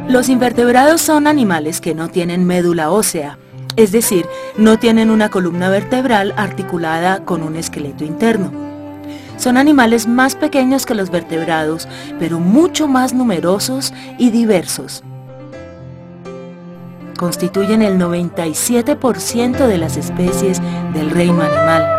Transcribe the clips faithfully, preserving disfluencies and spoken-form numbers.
Los invertebrados son animales que no tienen médula ósea, es decir, no tienen una columna vertebral articulada con un esqueleto interno. Son animales más pequeños que los vertebrados, pero mucho más numerosos y diversos. Constituyen el noventa y siete por ciento de las especies del reino animal.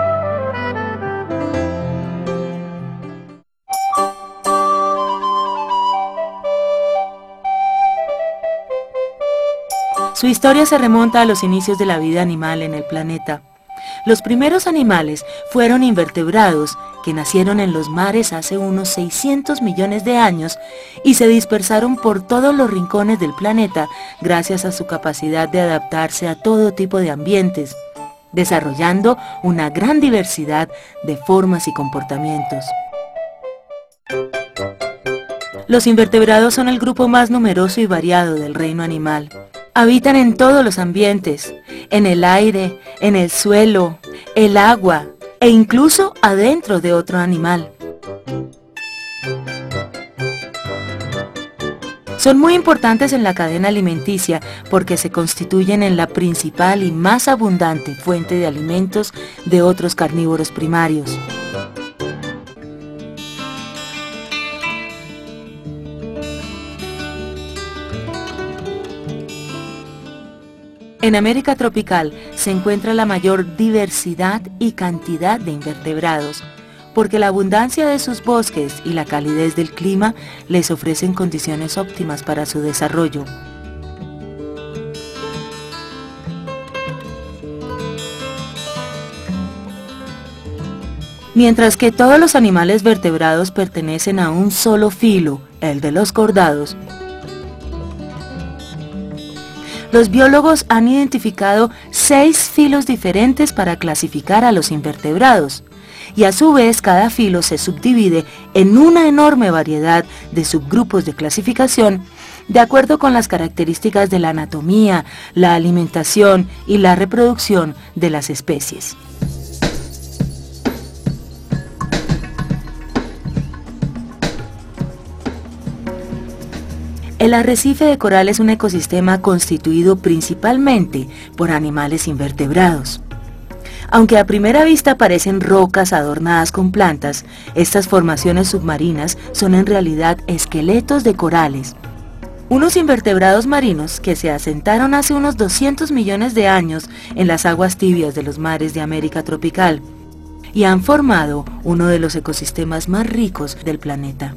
Su historia se remonta a los inicios de la vida animal en el planeta. Los primeros animales fueron invertebrados que nacieron en los mares hace unos seiscientos millones de años y se dispersaron por todos los rincones del planeta gracias a su capacidad de adaptarse a todo tipo de ambientes, desarrollando una gran diversidad de formas y comportamientos. Los invertebrados son el grupo más numeroso y variado del reino animal. Habitan en todos los ambientes, en el aire, en el suelo, el agua e incluso adentro de otro animal. Son muy importantes en la cadena alimenticia porque se constituyen en la principal y más abundante fuente de alimentos de otros carnívoros primarios. En América tropical se encuentra la mayor diversidad y cantidad de invertebrados, porque la abundancia de sus bosques y la calidez del clima les ofrecen condiciones óptimas para su desarrollo. Mientras que todos los animales vertebrados pertenecen a un solo filo, el de los cordados, los biólogos han identificado seis filos diferentes para clasificar a los invertebrados, y a su vez cada filo se subdivide en una enorme variedad de subgrupos de clasificación de acuerdo con las características de la anatomía, la alimentación y la reproducción de las especies. El arrecife de coral es un ecosistema constituido principalmente por animales invertebrados. Aunque a primera vista parecen rocas adornadas con plantas, estas formaciones submarinas son en realidad esqueletos de corales. Unos invertebrados marinos que se asentaron hace unos doscientos millones de años en las aguas tibias de los mares de América tropical y han formado uno de los ecosistemas más ricos del planeta.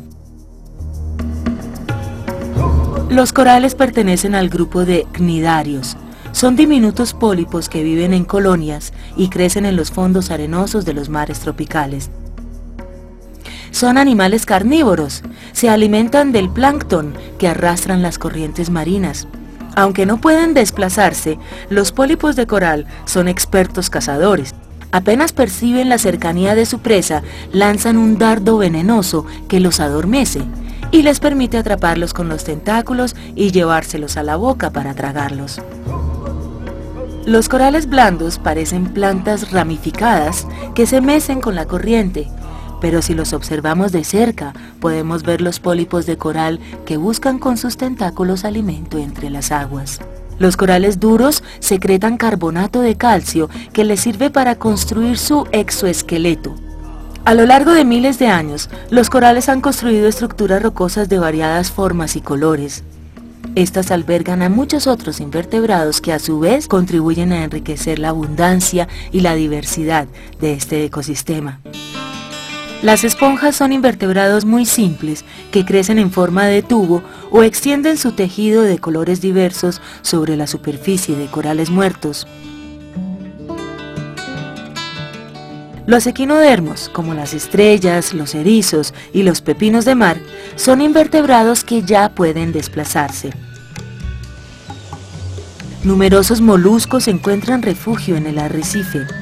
Los corales pertenecen al grupo de cnidarios. Son diminutos pólipos que viven en colonias y crecen en los fondos arenosos de los mares tropicales. Son animales carnívoros, se alimentan del plancton que arrastran las corrientes marinas. Aunque no pueden desplazarse, los pólipos de coral son expertos cazadores. Apenas perciben la cercanía de su presa, lanzan un dardo venenoso que los adormece y les permite atraparlos con los tentáculos y llevárselos a la boca para tragarlos. Los corales blandos parecen plantas ramificadas que se mecen con la corriente, pero si los observamos de cerca, podemos ver los pólipos de coral que buscan con sus tentáculos alimento entre las aguas. Los corales duros secretan carbonato de calcio que les sirve para construir su exoesqueleto. A lo largo de miles de años, los corales han construido estructuras rocosas de variadas formas y colores. Estas albergan a muchos otros invertebrados que a su vez contribuyen a enriquecer la abundancia y la diversidad de este ecosistema. Las esponjas son invertebrados muy simples que crecen en forma de tubo o extienden su tejido de colores diversos sobre la superficie de corales muertos. Los equinodermos, como las estrellas, los erizos y los pepinos de mar, son invertebrados que ya pueden desplazarse. Numerosos moluscos encuentran refugio en el arrecife.